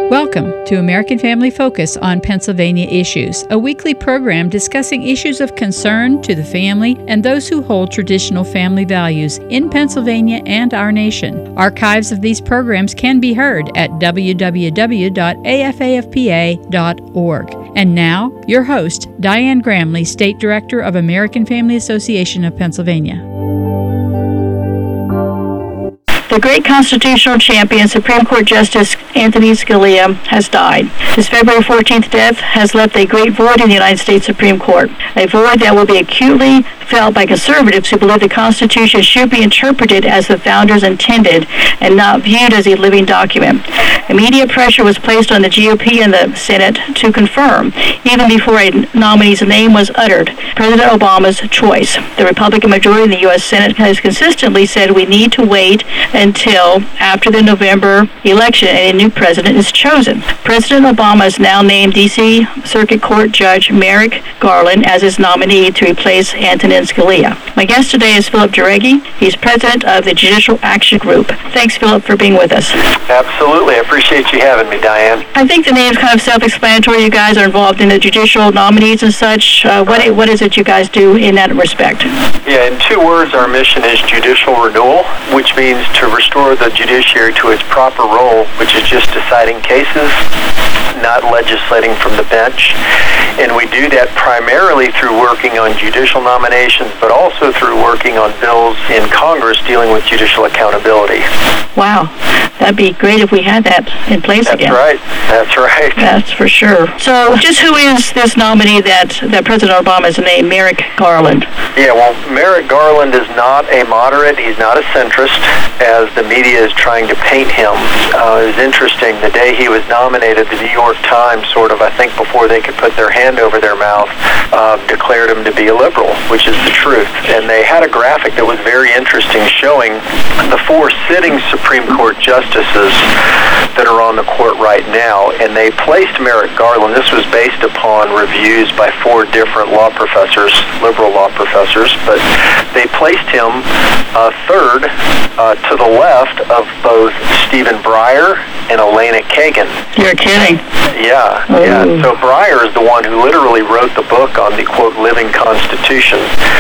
Welcome to American Family Focus on Pennsylvania Issues, a weekly program discussing issues of concern to the family and those who hold traditional family values in Pennsylvania and our nation. Archives of these programs can be heard at www.afafpa.org. And now, your host, Diane Gramley, State Director of American Family Association of Pennsylvania. The great constitutional champion, Supreme Court Justice Anthony Scalia, has died. His February 14th death has left a great void in the United States Supreme Court, a void that will be acutely felt by conservatives who believe the Constitution should be interpreted as the founders intended and not viewed as a living document. Immediate pressure was placed on the GOP and the Senate to confirm, even before a nominee's name was uttered, President Obama's choice. The Republican majority in the U.S. Senate has consistently said we need to wait until after the November election and a new president is chosen. President Obama has now named D.C. Circuit Court Judge Merrick Garland as his nominee to replace Antonin Scalia. My guest today is Philip Jauregui. He's president of the Judicial Action Group. Thanks, Philip, for being with us. Absolutely. I appreciate you having me, Diane. I think the name's kind of self-explanatory. You guys are involved in the judicial nominees and such. What is it you guys do in that respect? Yeah, in two words, our mission is judicial renewal, which means to restore the judiciary to its proper role, which is just deciding cases, not legislating from the bench. And we do that primarily through working on judicial nominations, but also through working on bills in Congress dealing with judicial accountability. Wow. That'd be great if we had that in place again. That's right. That's for sure. So just who is this nominee that President Obama has named, Merrick Garland? Yeah, well, Merrick Garland is not a moderate. He's not a centrist, as the media is trying to paint him. It's interesting. The day he was nominated, the New York Times I think before they could put their hand over their mouth, declared him to be a liberal, which is the truth. And they had a graphic that was very interesting showing the four sitting Supreme Court justices that are on the court right now. And they placed Merrick Garland. This was based upon reviews by four different law professors, liberal law professors, but they placed him third to the left of both Stephen Breyer and Elena Kagan. You're kidding. Yeah. So Breyer is the one who literally wrote the book on the, quote, living Constitution.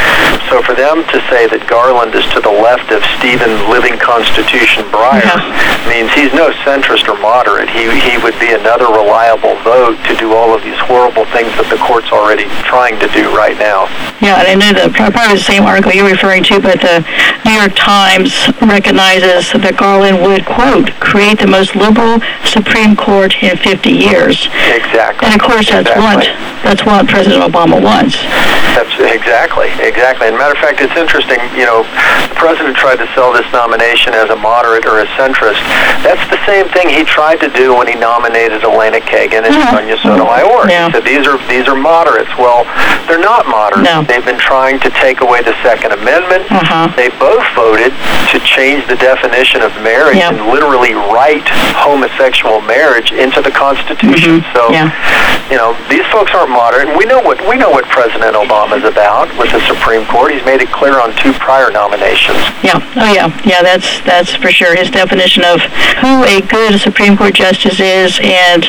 So for them to say that Garland is to the left of Stephen Living Constitution Breyer means he's no centrist or moderate. He would be another reliable vote to do all of these horrible things that the court's already trying to do right now. Yeah, and I know probably the same article you're referring to, but the New York Times recognizes that Garland would, quote, create the most liberal Supreme Court in 50 years. Exactly. And of course, that's what President Obama wants. That's exactly. And matter of fact, it's interesting, the president tried to sell this nomination as a moderate or a centrist. That's the same thing he tried to do when he nominated Elena Kagan and Sonia Sotomayor. Yeah. He said, these are moderates. Well, they're not moderates. No. They've been trying to take away the Second Amendment. They both voted to change the definition of marriage and literally write homosexual marriage into the Constitution. So, these folks aren't moderate. And we know what President Obama's about with the Supreme Court. He's made it clear on two prior nominations. Yeah. Oh, yeah. Yeah, that's for sure. His definition of who a good Supreme Court justice is, and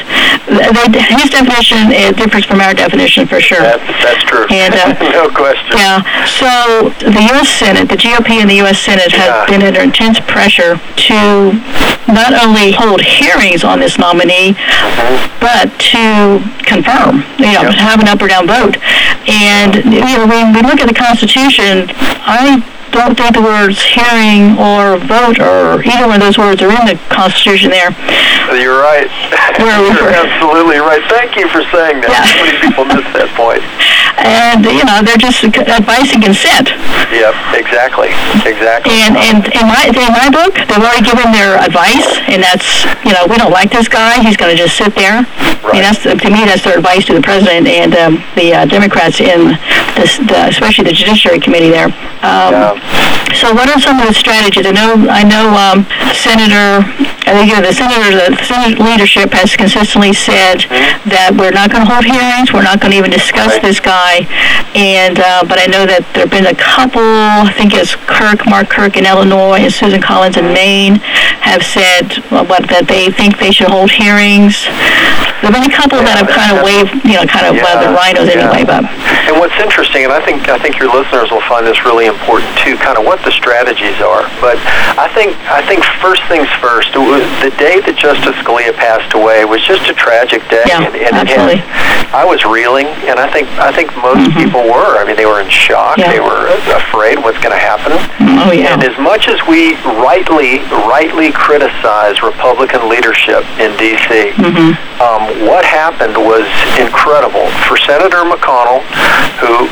his definition differs from our definition for sure. That's true. And, no question. Yeah. So the U.S. Senate, the GOP and the U.S. Senate have been under intense pressure to not only hold hearings on this nominee, but to confirm, have an up or down vote. And when we look at the Constitution, I don't think the words hearing or vote or either one of those words are in the Constitution there. You're right. You're absolutely right. Thank you for saying that. So many people miss that point. And, they're just advice and consent. Yep, exactly. And in my book, they've already given their advice, and that's, we don't like this guy. He's going to just sit there. Right. And to me, that's their advice to the president and the Democrats in especially the Judiciary Committee there. So what are some of the strategies? I know Senator the Senate leadership has consistently said that we're not going to hold hearings, we're not going to even discuss this guy, and but I know that there have been a couple, I think it's Mark Kirk in Illinois and Susan Collins in Maine, have said that they think they should hold hearings. There have been a couple that have kind of waved, the rhinos anyway. But and what's interesting, and I think your listeners will find this really important too, kind of what the strategies are. But I think first things first. The day that Justice Scalia passed away was just a tragic day, and absolutely. I was reeling, and I think most people were. I mean, they were in shock. They were afraid what's going to happen. Oh yeah. And as much as we rightly criticize Republican leadership in D.C., what happened was incredible. For Senator McConnell, who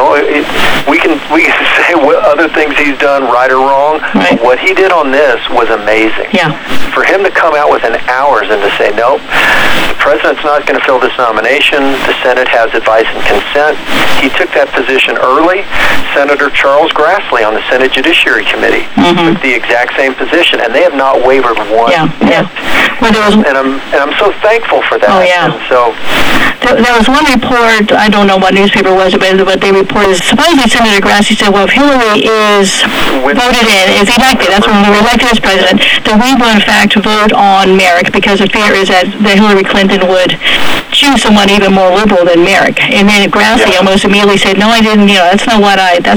we can say what other things he's done right or wrong. Right. But what he did on this was amazing. Yeah. For him to come out within hours and to say, nope, the president's not going to fill this nomination. The Senate has advice and consent. He took that position early. Senator Charles Grassley on the Senate Judiciary Committee took the exact same position, and they have not wavered one bit. Well, and I'm so thankful for that. Oh yeah. And so there was one report, I don't know what newspaper it was, but they reported supposedly Senator Grassley said, well, if Hillary is voted in, is elected, that's when we were elected as president, then we will in fact vote on Merrick, because the fear is that Hillary Clinton would choose someone even more liberal than Merrick. And then Grassley almost immediately said, no, I didn't, that's not what I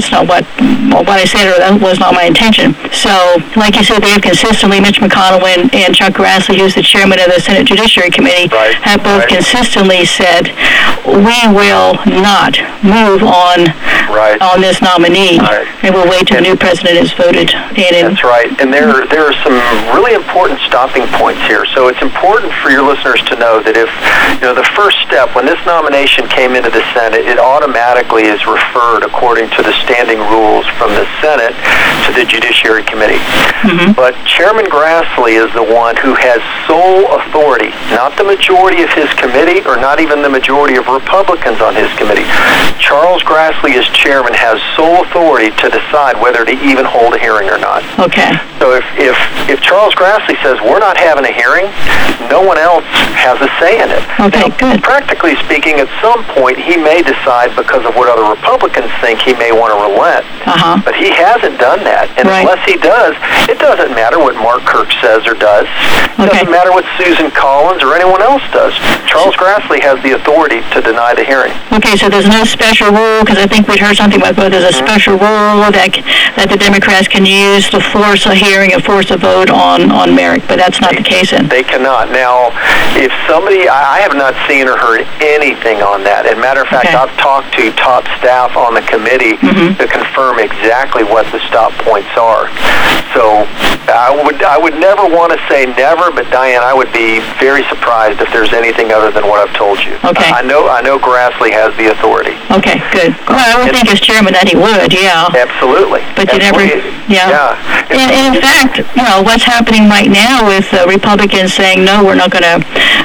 said, or that was not my intention. So, like you said, they have consistently, Mitch McConnell and Chuck Grassley, who's the chairman of the Senate Judiciary Committee, have both consistently said, we will not move on this nominee, and we'll wait till the new president is voted in. That's right. And there are some really important stopping points here. So it's important for your listeners to know that if, the first step, when this nomination came into the Senate, it automatically is referred, according to the standing rules from the Senate, to the Judiciary Committee. But Chairman Grassley is the one who has sole authority, not the majority of his committee, or not even the majority of Republicans on his committee. Charles Grassley, as chairman, has sole authority to decide whether to even hold a hearing or not. Okay. So if Charles Grassley says we're not having a hearing, no one else has a say in it. Okay, good. Practically speaking, at some point he may decide, because of what other Republicans think, he may want to relent. But he hasn't done that. And unless he does, it doesn't matter what Mark Kirk says or does. It doesn't matter what Susan Collins or anyone else does. Charles Grassley has the authority to deny the hearing. Okay, so there's no special rule, because I think we'd heard something about there's a special rule that the Democrats can use to force a hearing and force a vote on Merrick, but that's not the case. They cannot. Now, if somebody, I have not seen or heard anything on that. As a matter of fact, I've talked to top staff on the committee to confirm exactly what the stop points are. So I would never want to say never, but Diane, I would be very surprised if there's anything other than what I've told you. Okay. I know Grassley has the authority. Okay, good. Well, I would think as chairman that he would, Absolutely. But you never, And in fact, what's happening right now with Republicans saying no, we're not going to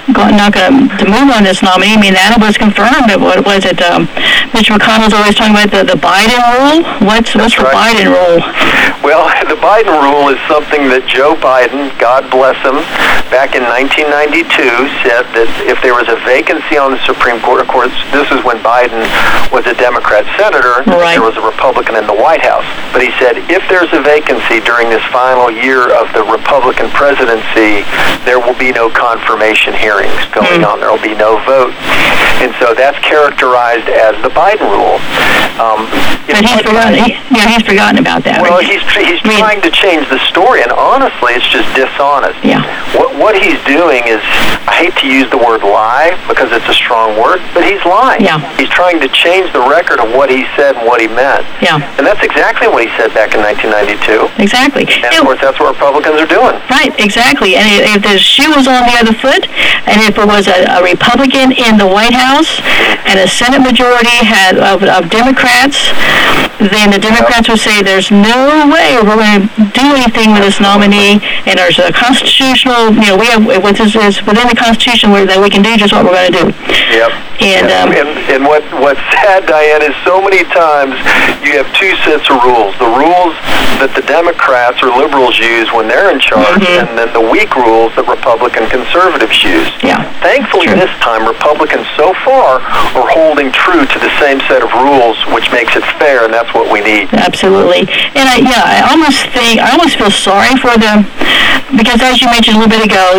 move on this nominee. I mean, that was confirmed. What was it? Mitch McConnell's always talking about the Biden rule. What's the Biden rule? Well, the Biden rule is something that Joe Biden, God bless him, back in 1992 said that if there was a vacancy on the Supreme Court, of course, this is when Biden was a Democrat senator, there was a Republican in the White House. But he said, if there's a vacancy during this final year of the Republican presidency, there will be no confirmation hearings going on. There will be no vote. And so that's characterized as the Biden rule. But he's forgotten about that. Well, he's trying to change the story, and honestly, it's just dishonest. What he's doing is, I hate to use the word lie because it's a strong word, but he's lying. He's trying to change the record of what he said and what he meant. And that's exactly what he said back in 1992. Exactly. And of course, that's what Republicans are doing. Right, exactly. And if the shoe was on the other foot, and if it was a Republican in the White House and a Senate majority of Democrats, then the Democrats would say there's no way we're going to do anything with this nominee, and there's a constitutional, we have within the Constitution that we can do just what we're going to do. And what's sad, Diane, is so many times you have two sets of rules. The rules that the Democrats or liberals use when they're in charge, and then the weak rules that Republican conservatives use. Yeah. Thankfully, this time, Republicans so far are holding true to the same set of rules, which makes it fair, and that's what we need. Absolutely. And I almost feel sorry for them, because as you mentioned a little bit ago,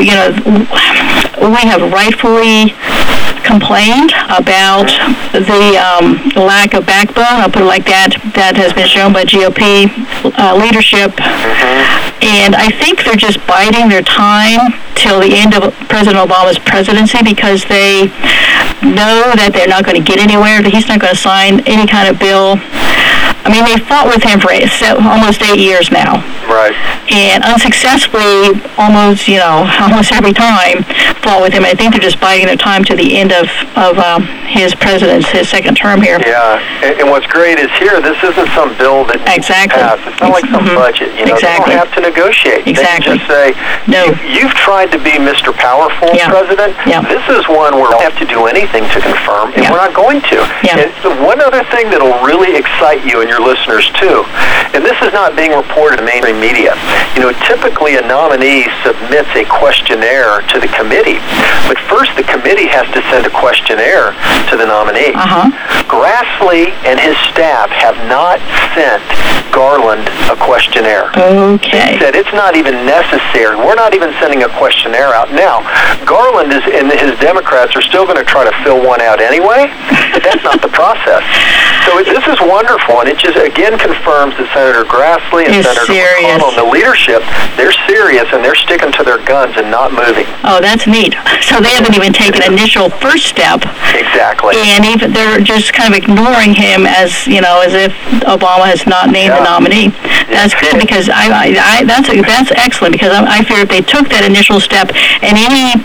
we have rightfully complained about the lack of backbone, I'll put it like that has been shown by GOP leadership. And I think they're just biding their time till the end of President Obama's presidency, because they know that they're not going to get anywhere, that he's not going to sign any kind of bill. I mean, they fought with him for almost 8 years now. Right. And unsuccessfully, almost every time, fought with him. I think they're just biding their time to the end of his second term here. Yeah. And what's great is here, this isn't some bill that needs to pass. It's not like some budget. They don't have to negotiate. Exactly. They can just say, you've tried to be Mr. Powerful, President. Yeah. This is one where we don't have to do anything to confirm, and we're not going to. Yeah. And one other thing that will really excite you and your listeners too, and this is not being reported in mainstream media. Typically a nominee submits a questionnaire to the committee, but first the committee has to send a questionnaire to the nominee. Grassley and his staff have not sent Garland a questionnaire. Okay. He said it's not even necessary. We're not even sending a questionnaire out. Now, Garland and his Democrats are still going to try to fill one out anyway, but that's not the process. So this is wonderful, and it just again confirms that Senator Grassley and Senator McConnell and the leadership, they're serious and they're sticking to their guns and not moving. Oh, that's neat. So they haven't even taken initial first step. Exactly. And even they're just kind of ignoring him as if Obama has not named the nominee. That's good, because that's excellent, because I fear if they took that initial step and any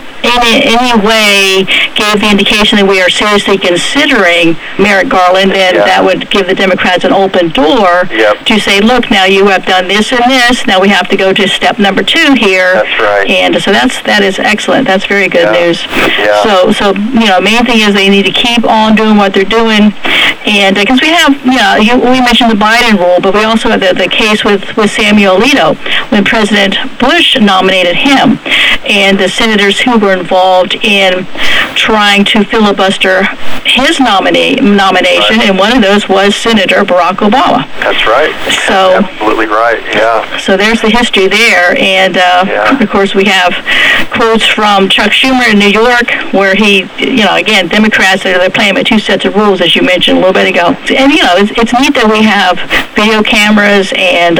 way gave the indication that we are seriously considering Merrick Garland, then that would give the Democrats an open door to say, look, now you have done this and this, now we have to go to step number 2 here. That's right. And so that is excellent. That's very good news. Yeah. So main thing is they need to keep on doing what they're doing, and because we have, we mentioned the Biden rule, but we also have the case with Samuel Alito when President Bush nominated him, and the senators who were involved in trying to filibuster his nomination, and one of those was Senator Barack Obama. That's right. So absolutely right. Yeah. So there's the history there, and of course we have quotes from Chuck Schumer in New York, where he, again, Democrats they're playing by two sets of rules, as you mentioned a little bit ago, and it's neat that we have video cameras and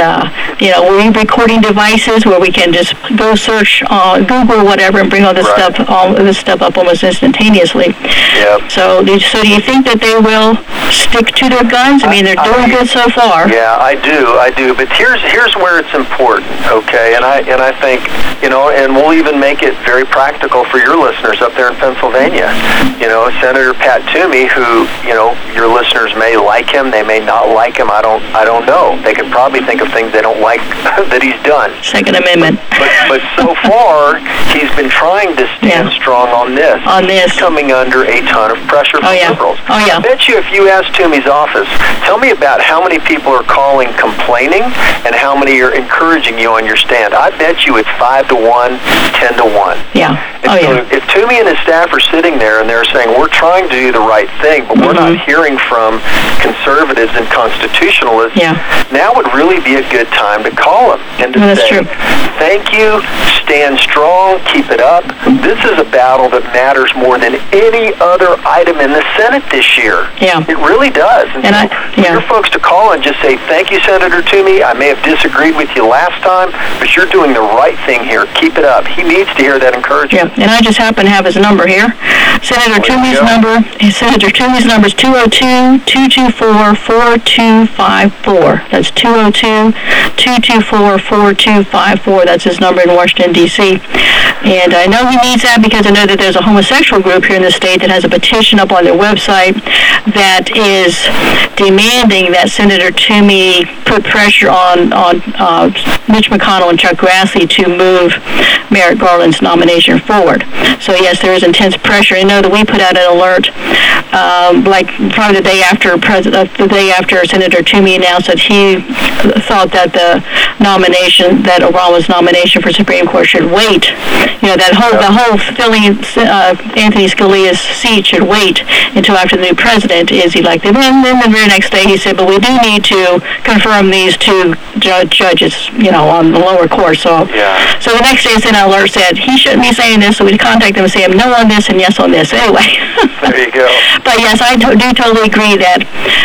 recording devices where we can just go search on Google or whatever and bring all this stuff up almost instantaneously. Yeah. So do you think that they will stick to their guns? I mean, they're doing good so far. Yeah, I do. But here's where it's important, okay? And I think, and we'll even make it very practical for your listeners up there in Pennsylvania. Senator Pat Toomey, who, your listeners may like him, they may not like him, I don't know. They could probably think of things they don't like that he's done. Second Amendment. But so far, he's been trying to stand strong on this. He's coming under a ton of pressure from liberals. Oh, yeah. I bet you if you ask Toomey's office, tell me about how many people are calling complaining and how many are encouraging you on your stand. I bet you it's 5 to 1, 10 to 1. Yeah. If Toomey and his staff are sitting there and they're saying, we're trying to do the right thing, but we're not hearing from conservatives and constitutionalists, now would really be a good time to call them and to say, thank you, stand strong, keep it up. This is a battle that matters more than any other item in the Senate this year. Yeah. It really does. And so for your folks to call and just say, thank you, Senator Toomey, I may have disagreed with you last time, but you're doing the right thing here. Keep it up. He needs to hear that encouragement. Yeah, and I just happen to have his number here. Senator Toomey's number is 202-224-4254. That's 202-224-4254. That's his number in Washington, D.C. And I know he needs that because I know that there's a homosexual group here in the state that has a petition up on their website that is demanding that Senator Toomey put pressure on Mitch McConnell and Chuck Grassley to move Merrick Garland's nomination forward. So yes, there is intense pressure. I know that we put out an alert, like probably the day after Senator Toomey announced that he thought that the nomination, that Obama's nomination for Supreme Court should wait. You know, the whole filling Anthony Scalia's seat should wait until after the new president is elected. And then the very next day he said, but we do need to confirm these two judges, you know, on the lower court. So the next day, an alert said he shouldn't be saying this, so we'd contact him and say no on this and yes on this. Anyway. There you go. But yes, I do totally agree that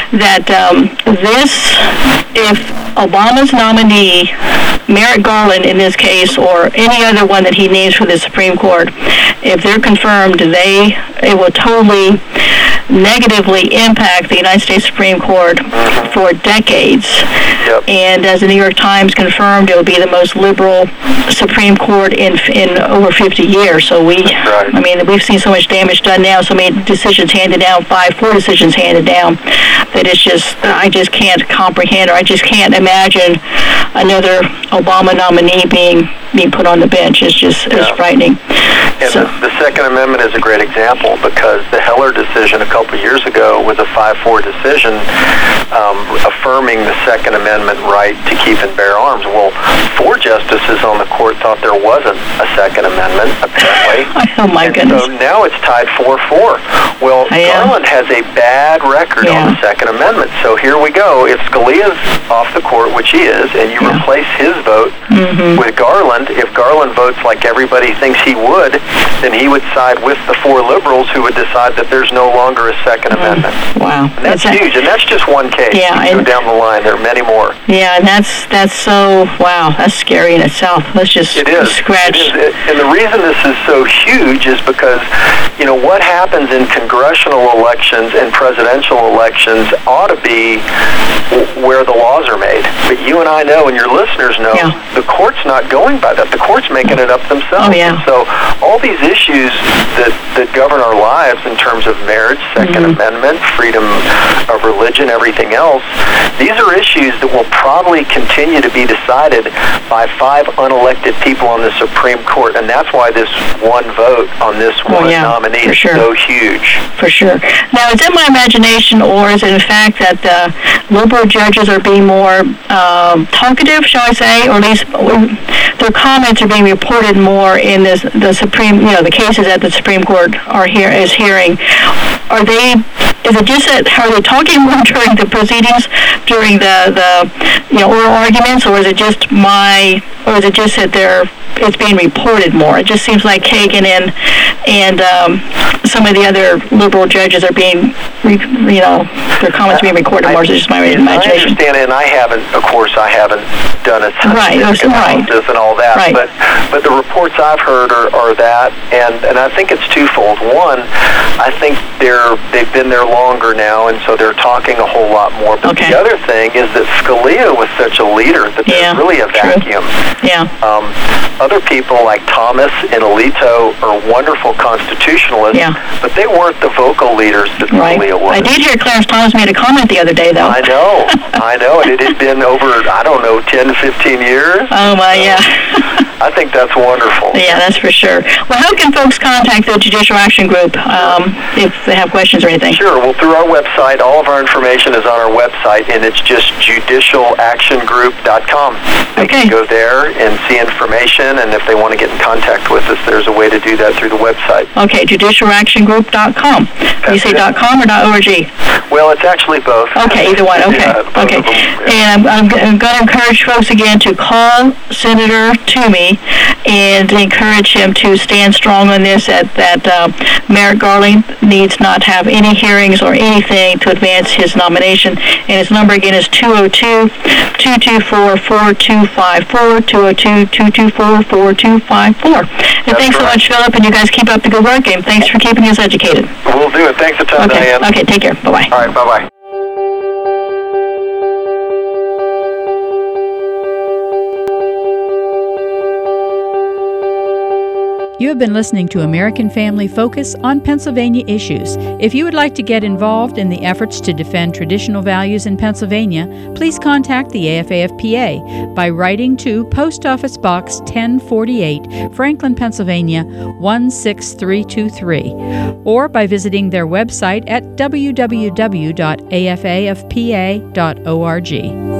this, if Obama's nominee, Merrick Garland in this case, or any other one that he names for the Supreme Court, if they're confirmed, it will totally negatively impact the United States Supreme Court for decades. Yep. And as the New York Times confirmed, it will be the most liberal Supreme Court in over 50 years. So we've seen so much damage done now, so many decisions handed down, 4 decisions handed down, that it's just, I just can't comprehend, or I just can't imagine another Obama nominee being put on the bench. It's just it's frightening. And the Second Amendment is a great example, because the Heller decision a couple years ago was a 5-4 decision affirming the Second Amendment right to keep and bear arms. Well, 4 justices on the court thought there wasn't a Second Amendment, apparently. Oh, my goodness. So now it's tied 4-4. Well, Garland has a bad record on the Second Amendment. So here we go. If Scalia's off the court, which he is, and you replace his vote with Garland, if Garland votes like everybody thinks he would, then he would side with the 4 liberals who would decide that there's no longer a Second Amendment. Wow. And that's huge, and that's just one case. Yeah. You go down the line, there are many more. Yeah, and that's so, wow, that's scary in itself. Let's just scratch. It is. And the reason this is so huge is because, you know, what happens in congressional elections and presidential elections ought to be where the laws are made. But you and I know, and your listeners know, the court's not going by that. The court's making it up themselves. Oh, yeah. So all these issues that govern our lives in terms of marriage, Second Amendment, freedom of religion, everything else, these are issues that will probably continue to be decided by 5 unelected people on the Supreme Court, and that's why this one vote on this one nominee is so huge. For sure. Now, is it my imagination, or is it in fact that the liberal judges are being more talkative, shall I say, or at least their comments are being reported more in the Supreme, you know, the cases that the Supreme Court is hearing? Are they talking more during the proceedings, during the oral arguments, or is it just that it's being reported more? It just seems like Kagan and some of the other liberal judges are being, their comments being recorded more. So it's just my imagination. I understand, and I haven't done a analysis and all that. Right. But the reports I've heard are that, and I think it's twofold. One, I think they've been there longer now, and so they're talking a whole lot more. But the other thing is that Scalia was such a leader that there's really a vacuum. Yeah. Other people like Thomas and Alito are wonderful constitutionalists, but they weren't the vocal leaders that Scalia was. I did hear Clarence Thomas made a comment the other day, though. I know, and it had been over, 10 to 15 years. Oh, my, I think that's wonderful. Yeah, that's for sure. Well, how can folks contact the Judicial Action Group if they have questions or anything? Sure. Well, through our website, all of our information is on our website, and it's just judicialactiongroup.com. They can go there and see information, and if they want to get in contact with us, there's a way to do that through the website. Okay, judicialactiongroup.com. You say .com or .org? Well, it's actually both. Okay, either one. Okay. Okay. And I'm going to encourage folks again to call Senator Toomey and encourage him to stand strong on this, that Merrick Garland needs not have any hearings or anything to advance his nomination. And his number again is 202-224-4254, 202-224-4254. And thanks so much, Philip, and you guys keep up the good work, and thanks for keeping us educated. We'll do it. Thanks a ton, Diane. Okay, take care. Bye-bye. All right, bye-bye. You have been listening to American Family Focus on Pennsylvania issues. If you would like to get involved in the efforts to defend traditional values in Pennsylvania, please contact the AFAFPA by writing to Post Office Box 1048, Franklin, Pennsylvania 16323, or by visiting their website at www.afafpa.org.